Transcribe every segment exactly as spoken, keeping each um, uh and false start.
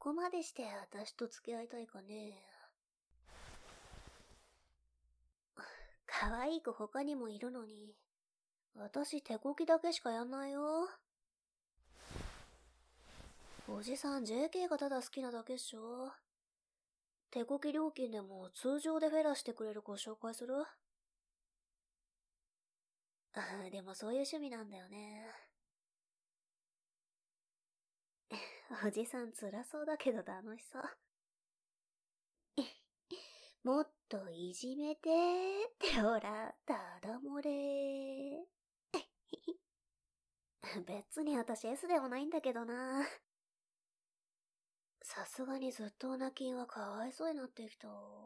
こまでして私と付き合いたいかね。可愛い子他にもいるのに、私手こきだけしかやんないよ。おじさん ジェーケー がただ好きなだけっしょ。手こき料金でも通常でフェラしてくれる子紹介する？ああ、でもそういう趣味なんだよね。おじさん辛そうだけど楽しそう。もっといじめてーってほら、ただ漏れ。別に私 S でもないんだけどな。さすがにずっとオナキンはかわいそうになってきた。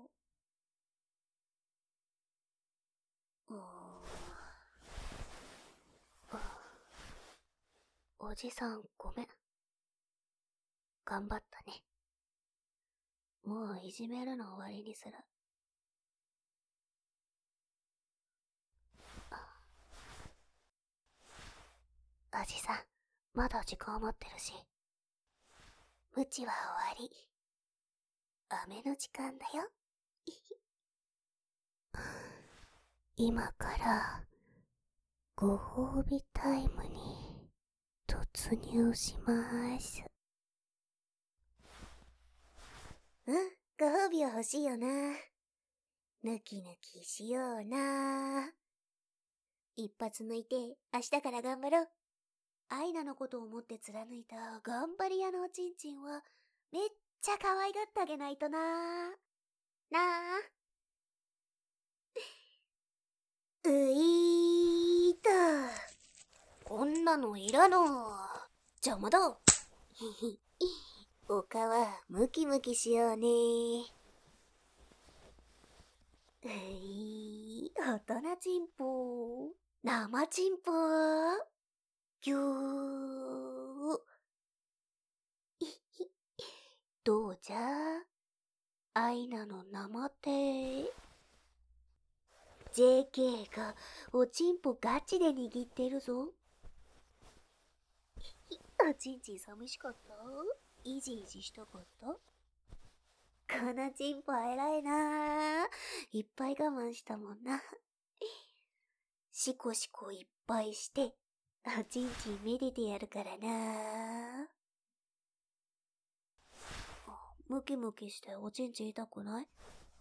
おじさんごめん。頑張ったね。もういじめるの終わりにする。おじさん、まだ時間余ってるし。無知は終わり。雨の時間だよ。今からご褒美タイムに突入しまーす。うん、ご褒美は欲しいよな。ぬきぬきしような。一発抜いて明日から頑張ろう。アイナのことを思って貫いた頑張り屋のおちんちんはめっちゃ可愛がってあげないとな。なあ。ういーと。こんなのいらの。邪魔だ。おかはムキムキしようね。ういー、大人ちんぽ。生ちんぽ。ぎゅー。どうじゃアイナの生手。ジェーケー がおちんぽガチで握ってるぞ。おちんちん寂しかった？イジイジしたかった？このちんぽ偉いなぁ。いっぱい我慢したもんな。シコシコいっぱいして、おちんちんめでてやるからなぁ。ムキムキしておちんちん痛くない？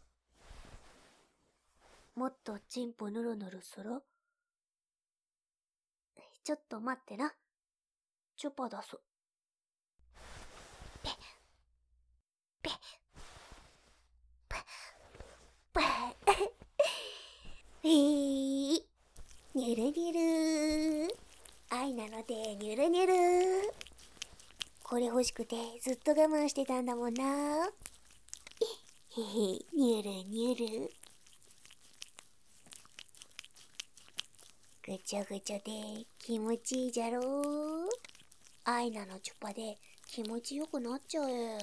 もっとちんぽぬるぬるする？ちょっと待ってな。チュパ出す。ペッ。ペッ。ペッ。ペッ。えー。にゅるにゅるー。アイナの手にゅるにゅるー。これ欲しくてずっと我慢してたんだもんな。へへ、にゅるにゅる。ぐちゃぐちゃで気持ちいいじゃろう。アイナのチュパで気持ちよくなっちゃえ。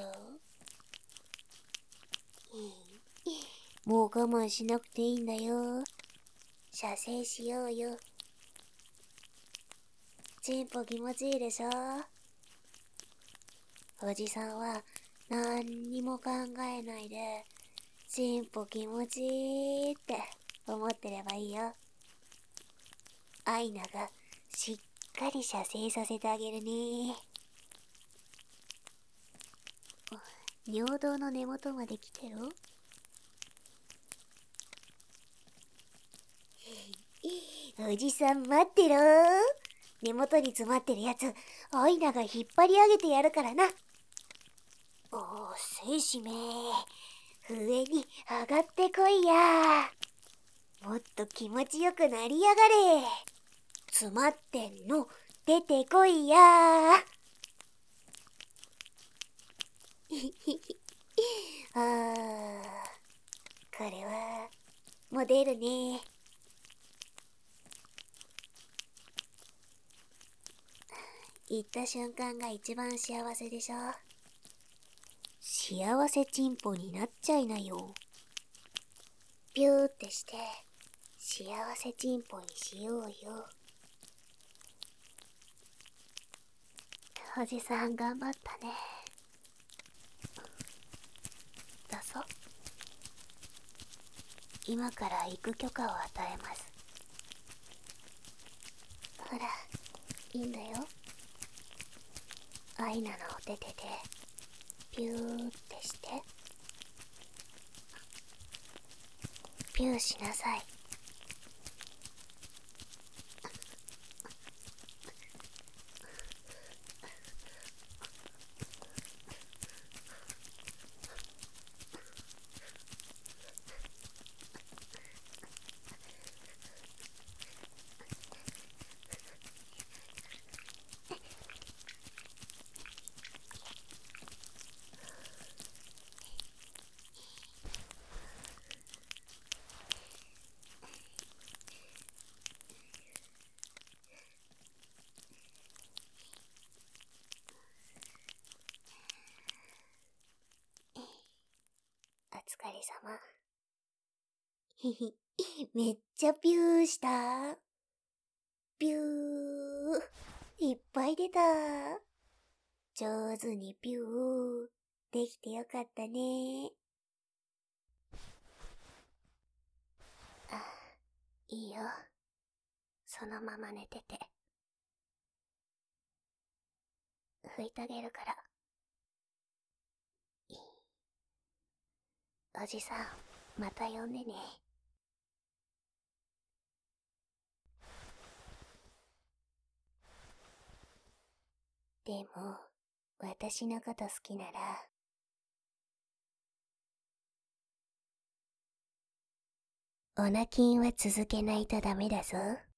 もう我慢しなくていいんだよ。射精しようよ。チンポ気持ちいいでしょ。おじさんはなんにも考えないで、チンポ気持ちいいって思ってればいいよ。アイナがしっかり射精させてあげるね。尿道の根元まで来てる？おじさん待ってろー。根元に詰まってるやつ、アイナが引っ張り上げてやるからな。おー、せいしめー。上に上がってこいやー。もっと気持ちよくなりやがれ。詰まってんの、出てこいやー。あー、これは、もう出るね。行った瞬間が一番幸せでしょ。幸せチンポになっちゃいなよ。ビューってして幸せチンポにしようよ。おじさん頑張ったね。 今から行く許可を与えます。ほら、いいんだよ。アイナのお手手でピューってして、ピューしなさい。お疲れ様。ひひ、めっちゃピューした。ピュー。いっぱい出た。上手にピュー。できてよかったね。あ、いいよ。そのまま寝てて。拭いてあげるから。おじさん、また呼んでね。でも、私のこと好きなら、オナキンは続けないとダメだぞ。